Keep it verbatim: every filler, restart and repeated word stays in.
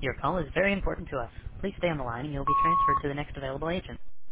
Your call is very important to us. Please stay on the line and you'll be transferred to the next available agent.